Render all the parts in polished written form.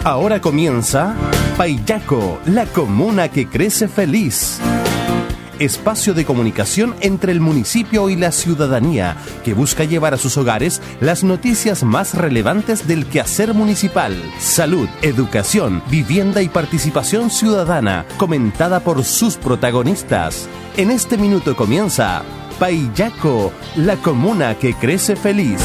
Ahora comienza Paillaco, la comuna que crece feliz. Espacio de comunicación entre el municipio y la ciudadanía, que busca llevar a sus hogares las noticias más relevantes del quehacer municipal. Salud, educación, vivienda y participación ciudadana, comentada por sus protagonistas. En este minuto comienza Paillaco, la comuna que crece feliz.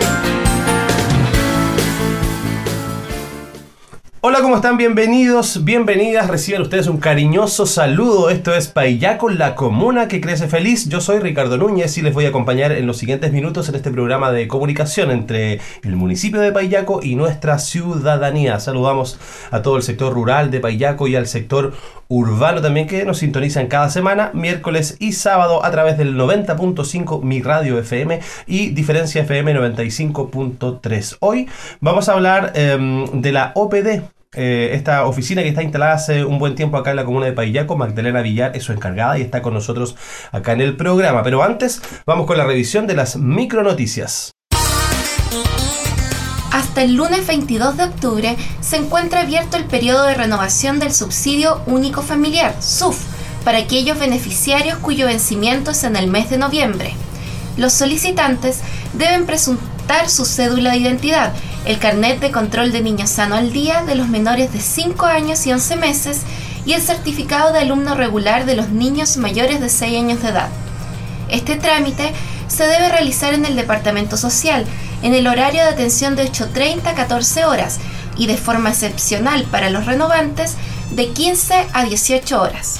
Hola, ¿cómo están? Bienvenidos, bienvenidas. Reciban ustedes un cariñoso saludo. Esto es Paillaco, la comuna que crece feliz. Yo soy Ricardo Núñez y les voy a acompañar en los siguientes minutos en este programa de comunicación entre el municipio de Paillaco y nuestra ciudadanía. Saludamos a todo el sector rural de Paillaco y al sector urbano también, que nos sintonizan cada semana, miércoles y sábado, a través del 90.5 Mi Radio FM y Diferencia FM 95.3. Hoy vamos a hablar de la OPD. Esta oficina que está instalada hace un buen tiempo acá en la comuna de Paillaco. Magdalena Villar es su encargada y está con nosotros acá en el programa. Pero antes, vamos con la revisión de las micronoticias. Hasta el lunes 22 de octubre se encuentra abierto el periodo de renovación del Subsidio Único Familiar, SUF, para aquellos beneficiarios cuyo vencimiento es en el mes de noviembre. Los solicitantes deben presentar su cédula de identidad, el carnet de control de niño sano al día de los menores de 5 años y 11 meses y el certificado de alumno regular de los niños mayores de 6 años de edad. Este trámite se debe realizar en el Departamento Social, en el horario de atención de 8:30 a 14 horas y de forma excepcional para los renovantes de 15 a 18 horas.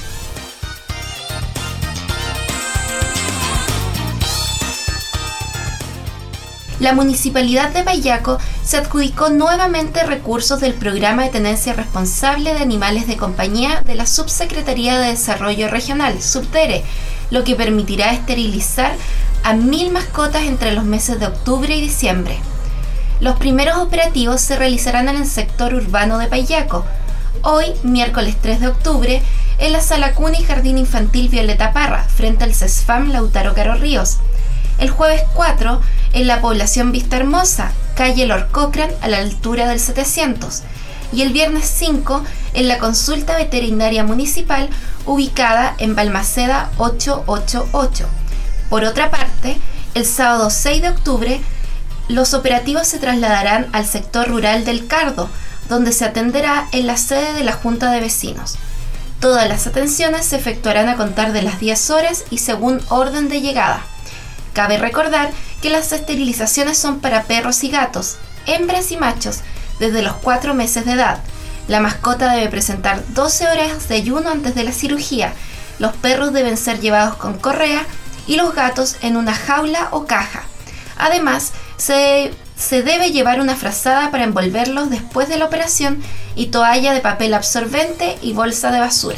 La Municipalidad de Paillaco se adjudicó nuevamente recursos del Programa de Tenencia Responsable de Animales de Compañía de la Subsecretaría de Desarrollo Regional, SUBDERE, lo que permitirá esterilizar a 1.000 mascotas entre los meses de octubre y diciembre. Los primeros operativos se realizarán en el sector urbano de Paillaco. Hoy, miércoles 3 de octubre, en la Sala Cuna y Jardín Infantil Violeta Parra, frente al CESFAM Lautaro Caro Ríos. El jueves 4, en la población Vista Hermosa, calle Lord Cochrane, a la altura del 700. Y el viernes 5, en la consulta veterinaria municipal, ubicada en Balmaceda 888. Por otra parte, el sábado 6 de octubre, los operativos se trasladarán al sector rural del Cardo, donde se atenderá en la sede de la Junta de Vecinos. Todas las atenciones se efectuarán a contar de las 10 horas y según orden de llegada. Cabe recordar que las esterilizaciones son para perros y gatos, hembras y machos, desde los 4 meses de edad. La mascota debe presentar 12 horas de ayuno antes de la cirugía. Los perros deben ser llevados con correa y los gatos en una jaula o caja. Además, se debe llevar una frazada para envolverlos después de la operación y toalla de papel absorbente y bolsa de basura.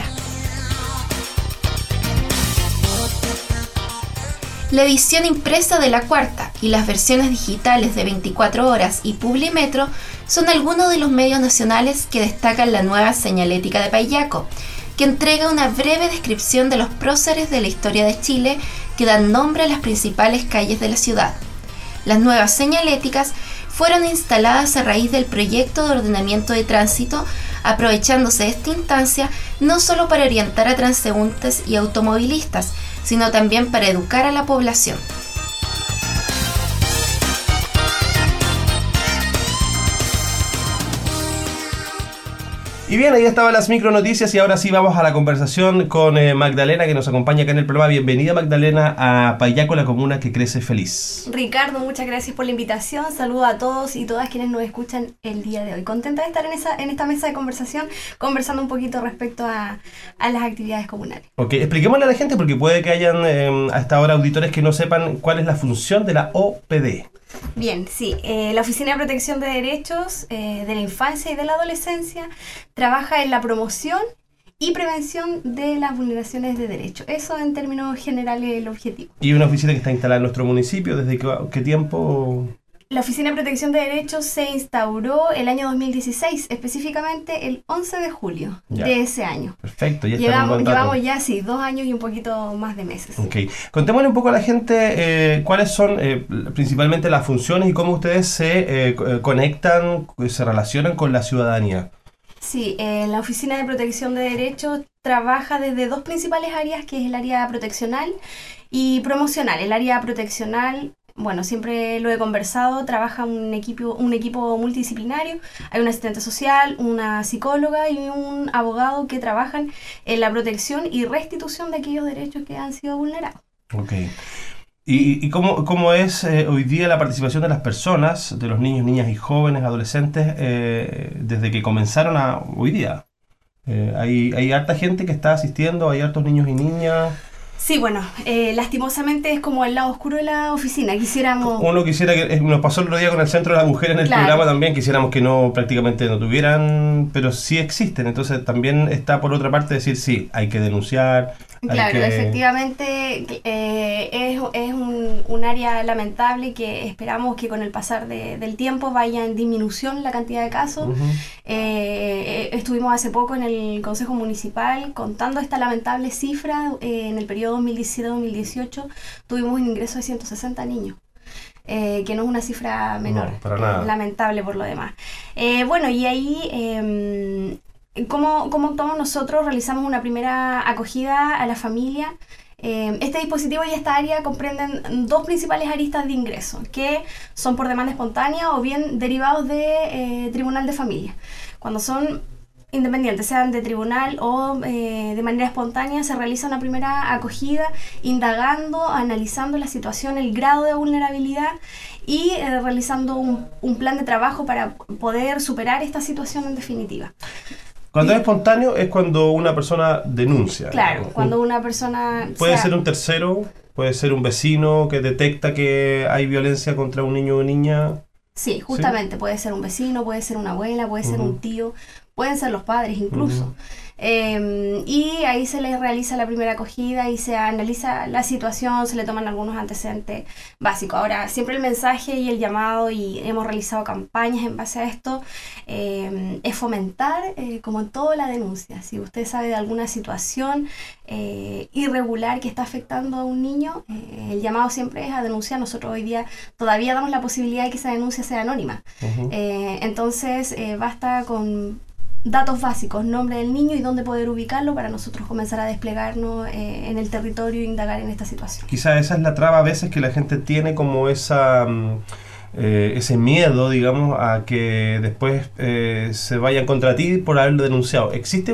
La edición impresa de La Cuarta y las versiones digitales de 24 horas y Publimetro son algunos de los medios nacionales que destacan la nueva señalética de Paillaco, que entrega una breve descripción de los próceres de la historia de Chile que dan nombre a las principales calles de la ciudad. Las nuevas señaléticas fueron instaladas a raíz del proyecto de ordenamiento de tránsito, aprovechándose de esta instancia no solo para orientar a transeúntes y automovilistas, sino también para educar a la población. Y bien, ahí estaban las micronoticias y ahora sí vamos a la conversación con Magdalena, que nos acompaña acá en el programa. Bienvenida, Magdalena, a Paillaco, la comuna que crece feliz. Ricardo, muchas gracias por la invitación. Saludo a todos y todas quienes nos escuchan el día de hoy. Contenta de estar en esta mesa de conversación, conversando un poquito respecto a las actividades comunales. Ok, expliquémosle a la gente, porque puede que hayan hasta ahora auditores que no sepan cuál es la función de la OPD. Bien, sí. La Oficina de Protección de Derechos de la Infancia y de la Adolescencia trabaja en la promoción y prevención de las vulneraciones de derechos. Eso en términos generales es el objetivo. ¿Y una oficina que está instalada en nuestro municipio? ¿Desde qué tiempo? La Oficina de Protección de Derechos se instauró el año 2016, específicamente el 11 de julio de ese año. Perfecto, ya llevamos ya 2 años y un poquito más de meses. Ok. Contémosle un poco a la gente cuáles son principalmente las funciones y cómo ustedes se conectan, se relacionan con la ciudadanía. Sí, la Oficina de Protección de Derechos trabaja desde dos principales áreas, que es el área proteccional y promocional. El área proteccional, bueno, siempre lo he conversado, trabaja un equipo multidisciplinario. Hay un asistente social, una psicóloga y un abogado que trabajan en la protección y restitución de aquellos derechos que han sido vulnerados. Ok. ¿Y cómo es hoy día la participación de las personas, de los niños, niñas y jóvenes, adolescentes, desde que comenzaron a hoy día? ¿Hay harta gente que está asistiendo? ¿Hay hartos niños y niñas? Sí, bueno, lastimosamente es como el lado oscuro de la oficina. Quisiéramos... Uno quisiera que, nos pasó el otro día con el Centro de la Mujer en el programa también, quisiéramos que prácticamente no tuvieran, pero sí existen. Entonces también está por otra parte decir, sí, hay que denunciar. Claro, efectivamente es un área lamentable que esperamos que con el pasar del tiempo vaya en disminución la cantidad de casos. Estuvimos hace poco en el Consejo Municipal contando esta lamentable cifra. En el periodo 2017-2018 tuvimos un ingreso de 160 niños. Que no es una cifra menor, no, para nada. Lamentable por lo demás. Bueno, y ahí... ¿Cómo actuamos nosotros? Realizamos una primera acogida a la familia. Este dispositivo y esta área comprenden dos principales aristas de ingreso, que son por demanda espontánea o bien derivados de tribunal de familia. Cuando son independientes, sean de tribunal o de manera espontánea, se realiza una primera acogida indagando, analizando la situación, el grado de vulnerabilidad y realizando un plan de trabajo para poder superar esta situación en definitiva. Cuando es espontáneo es cuando una persona denuncia. Claro, cuando una persona... Puede ser un tercero, puede ser un vecino que detecta que hay violencia contra un niño o niña. Sí, justamente, ¿sí? Puede ser un vecino, puede ser una abuela, puede ser un tío, pueden ser los padres incluso. Y ahí se les realiza la primera acogida y se analiza la situación, se le toman algunos antecedentes básicos. Ahora, siempre el mensaje y el llamado, y hemos realizado campañas en base a esto, es fomentar, como en todo, la denuncia. Si usted sabe de alguna situación irregular que está afectando a un niño, el llamado siempre es a denunciar. Nosotros hoy día todavía damos la posibilidad de que esa denuncia sea anónima. Entonces, basta con datos básicos, nombre del niño y dónde poder ubicarlo para nosotros comenzar a desplegarnos en el territorio e indagar en esta situación. Quizá esa es la traba a veces que la gente tiene, como ese miedo, digamos, a que después se vayan contra ti por haberlo denunciado. ¿Existe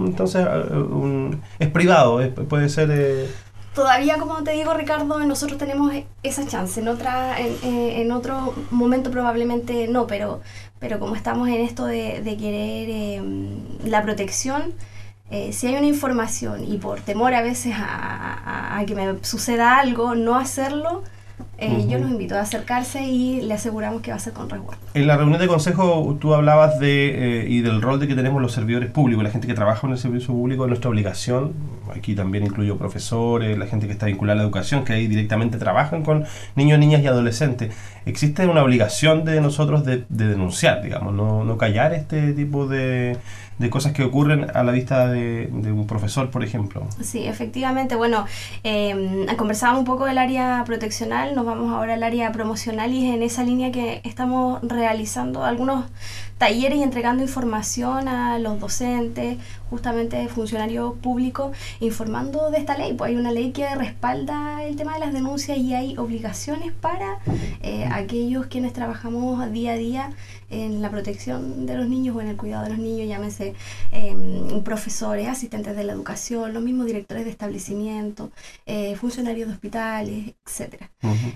es privado, puede ser... Todavía, como te digo, Ricardo, nosotros tenemos esa chance. En otro momento probablemente no, pero como estamos en esto de querer la protección, si hay una información y por temor a veces a que me suceda algo, no hacerlo, yo los invito a acercarse y le aseguramos que va a ser con resguardo. En la reunión de consejo tú hablabas y del rol de que tenemos los servidores públicos, la gente que trabaja en el servicio público, de nuestra obligación. Aquí también incluyo profesores, la gente que está vinculada a la educación, que ahí directamente trabajan con niños, niñas y adolescentes. Existe una obligación de nosotros de denunciar, digamos, no callar este tipo de cosas que ocurren a la vista de un profesor, por ejemplo. Sí, efectivamente. Bueno, conversábamos un poco del área proteccional, nos vamos ahora al área promocional y es en esa línea que estamos realizando algunos talleres y entregando información a los docentes, justamente funcionarios públicos, informando de esta ley. Pues hay una ley que respalda el tema de las denuncias y hay obligaciones para aquellos quienes trabajamos día a día en la protección de los niños o en el cuidado de los niños, llámese profesores, asistentes de la educación, los mismos directores de establecimientos, funcionarios de hospitales, etcétera.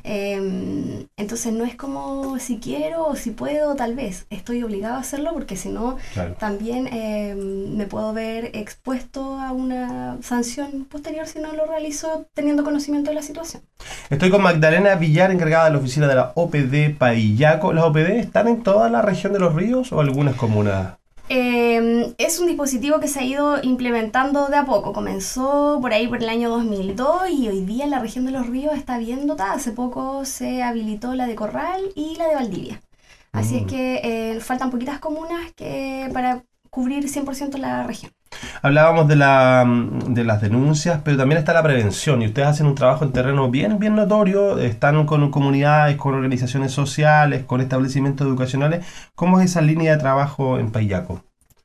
Entonces no es como si quiero o si puedo, tal vez. Estoy obligado a hacerlo porque si no, claro, también me puedo ver expuesto a una sanción posterior si no lo realizo teniendo conocimiento de la situación. Estoy con Magdalena Villar, encargada de la oficina de la OPD Paillaco. ¿Las OPD están en toda la región de Los Ríos o algunas comunas? Es un dispositivo que se ha ido implementando de a poco. Comenzó por ahí por el año 2002 y hoy día en la región de Los Ríos está bien dotada. Hace poco se habilitó la de Corral y la de Valdivia. Así es que faltan poquitas comunas para cubrir 100% la región. Hablábamos de las denuncias, pero también está la prevención y ustedes hacen un trabajo en terreno bien notorio, están con comunidades, con organizaciones sociales, con establecimientos educacionales. ¿Cómo es esa línea de trabajo en Paillaco?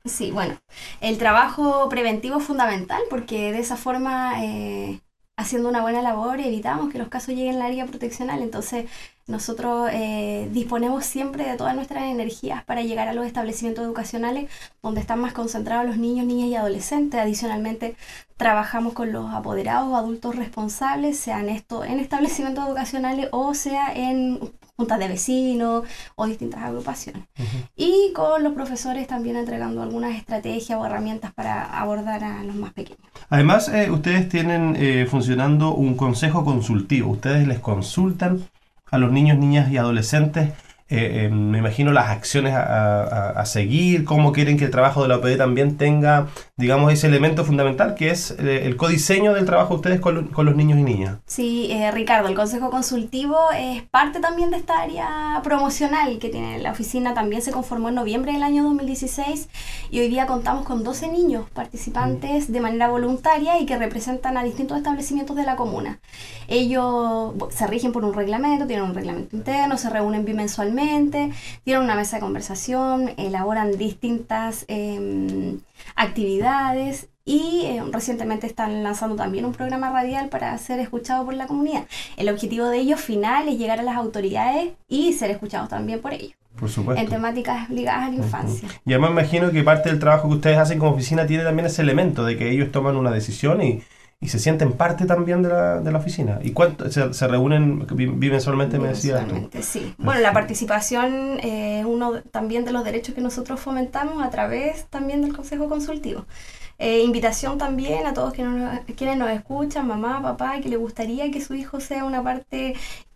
Sí, bueno, el trabajo preventivo es fundamental porque de esa forma, haciendo una buena labor, evitamos que los casos lleguen al área proteccional. Entonces, nosotros disponemos siempre de todas nuestras energías para llegar a los establecimientos educacionales donde están más concentrados los niños, niñas y adolescentes. Adicionalmente, trabajamos con los apoderados o adultos responsables, sean esto en establecimientos educacionales o sea en juntas de vecinos o distintas agrupaciones. Y con los profesores también entregando algunas estrategias o herramientas para abordar a los más pequeños. Además, ustedes tienen funcionando un consejo consultivo. Ustedes les consultan a los niños, niñas y adolescentes, me imagino las acciones a seguir, cómo quieren que el trabajo de la OPD también tenga, digamos, ese elemento fundamental que es el codiseño del trabajo de ustedes con los niños y niñas. Sí, Ricardo, el Consejo Consultivo es parte también de esta área promocional que tiene la oficina. También se conformó en noviembre del año 2016 y hoy día contamos con 12 niños participantes de manera voluntaria y que representan a distintos establecimientos de la comuna. Ellos se rigen por un reglamento, tienen un reglamento interno, se reúnen bimensualmente, tienen una mesa de conversación, elaboran distintas actividades y recientemente están lanzando también un programa radial para ser escuchado por la comunidad. El objetivo de ellos final es llegar a las autoridades y ser escuchados también por ellos. Por supuesto. En temáticas ligadas a la infancia. Y además me imagino que parte del trabajo que ustedes hacen como oficina tiene también ese elemento de que ellos toman una decisión y se sienten parte también de la oficina. ¿Y cuánto se reúnen bimensualmente, me decías tú? Sí. Bueno, la participación es uno también de los derechos que nosotros fomentamos a través también del Consejo Consultivo. Invitación también a todos quienes nos escuchan, mamá, papá, que le gustaría que su hijo sea una parte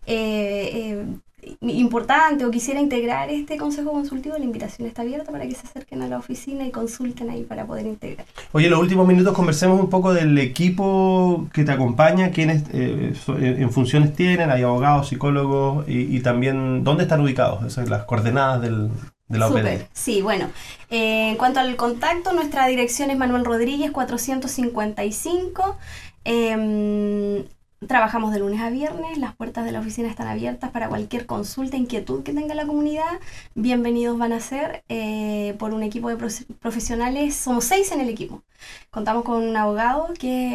importante o quisiera integrar este consejo consultivo. La invitación está abierta para que se acerquen a la oficina y consulten ahí para poder integrar. Oye, en los últimos minutos conversemos un poco del equipo que te acompaña, quiénes en funciones tienen, hay abogados, psicólogos y también dónde están ubicados, esas son las coordenadas de la OPD. Súper, sí, bueno, en cuanto al contacto, nuestra dirección es Manuel Rodríguez 455. Trabajamos de lunes a viernes, las puertas de la oficina están abiertas para cualquier consulta, inquietud que tenga la comunidad. Bienvenidos van a ser por un equipo de profesionales. Somos 6 en el equipo. Contamos con un abogado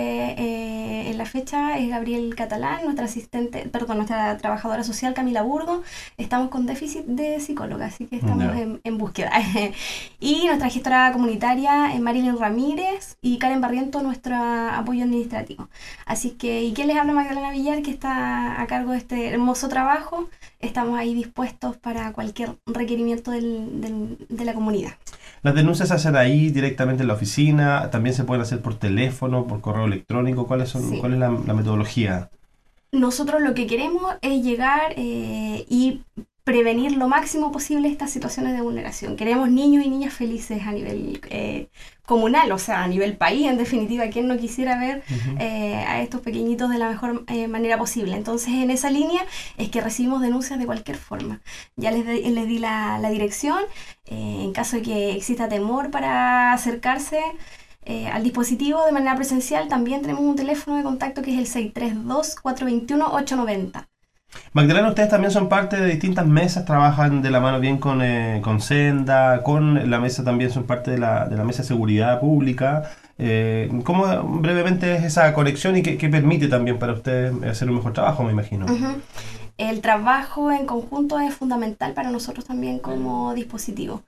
que en la fecha es Gabriel Catalán, nuestra trabajadora social Camila Burgo. Estamos con déficit de psicóloga, así que estamos en búsqueda. Y nuestra gestora comunitaria es Marilyn Ramírez y Karen Barriento, nuestro apoyo administrativo. Así que, ¿y quién les habla? Magdalena Villar, que está a cargo de este hermoso trabajo. Estamos ahí dispuestos para cualquier requerimiento de la comunidad. ¿Las denuncias se hacen ahí directamente en la oficina? ¿También se pueden hacer por teléfono, por correo electrónico? ¿Cuál es la metodología? Nosotros lo que queremos es llegar y prevenir lo máximo posible estas situaciones de vulneración. Queremos niños y niñas felices a nivel comunal, o sea, a nivel país, en definitiva. ¿Quién no quisiera ver a estos pequeñitos de la mejor manera posible? Entonces, en esa línea es que recibimos denuncias de cualquier forma. Ya les di la dirección. En caso de que exista temor para acercarse al dispositivo de manera presencial, también tenemos un teléfono de contacto que es el 632-421-890. Magdalena, ustedes también son parte de distintas mesas, trabajan de la mano bien con Senda, con la mesa también son parte de la mesa de seguridad pública. ¿Cómo brevemente es esa conexión y qué permite también para ustedes hacer un mejor trabajo, me imagino? El trabajo en conjunto es fundamental para nosotros también como dispositivo.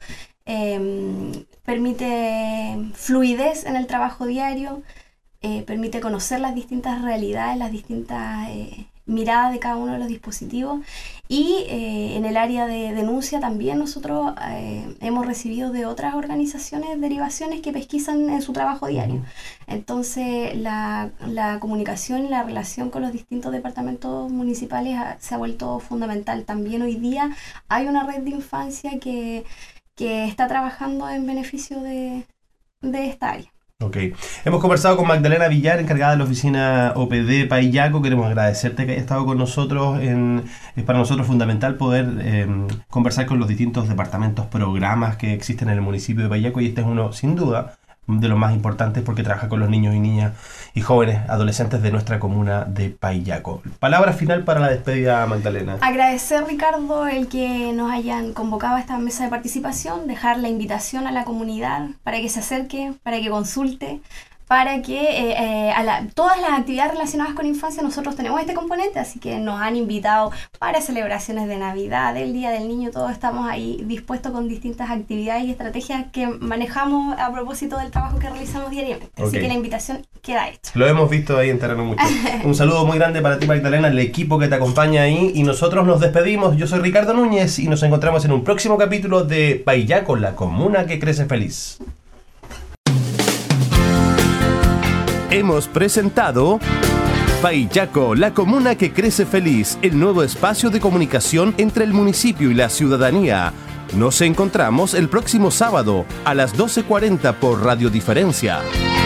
Permite fluidez en el trabajo diario, permite conocer las distintas realidades, las distintas miradas de cada uno de los dispositivos y en el área de denuncia también nosotros hemos recibido de otras organizaciones derivaciones que pesquisan en su trabajo diario. Entonces la comunicación y la relación con los distintos departamentos municipales se ha vuelto fundamental. También hoy día hay una red de infancia que está trabajando en beneficio de esta área. Ok. Hemos conversado con Magdalena Villar, encargada de la oficina OPD Paillaco. Queremos agradecerte que hayas estado con nosotros. Es para nosotros fundamental poder conversar con los distintos departamentos, programas que existen en el municipio de Paillaco, y este es uno, sin duda, de los más importantes porque trabaja con los niños y niñas y jóvenes adolescentes de nuestra comuna de Paillaco. Palabra final para la despedida, Magdalena. Agradecer, Ricardo, el que nos hayan convocado a esta mesa de participación, dejar la invitación a la comunidad para que se acerque, para que consulte, para que todas las actividades relacionadas con infancia nosotros tenemos este componente, así que nos han invitado para celebraciones de Navidad, del Día del Niño, todos estamos ahí dispuestos con distintas actividades y estrategias que manejamos a propósito del trabajo que realizamos diariamente. Así que la invitación queda hecha. Lo hemos visto ahí en terreno mucho. Un saludo muy grande para ti, Magdalena, el equipo que te acompaña ahí, y nosotros nos despedimos. Yo soy Ricardo Núñez y nos encontramos en un próximo capítulo de Paillaco, la comuna que crece feliz. Hemos presentado Paillaco, la comuna que crece feliz, el nuevo espacio de comunicación entre el municipio y la ciudadanía. Nos encontramos el próximo sábado a las 12:40 por Radio Diferencia.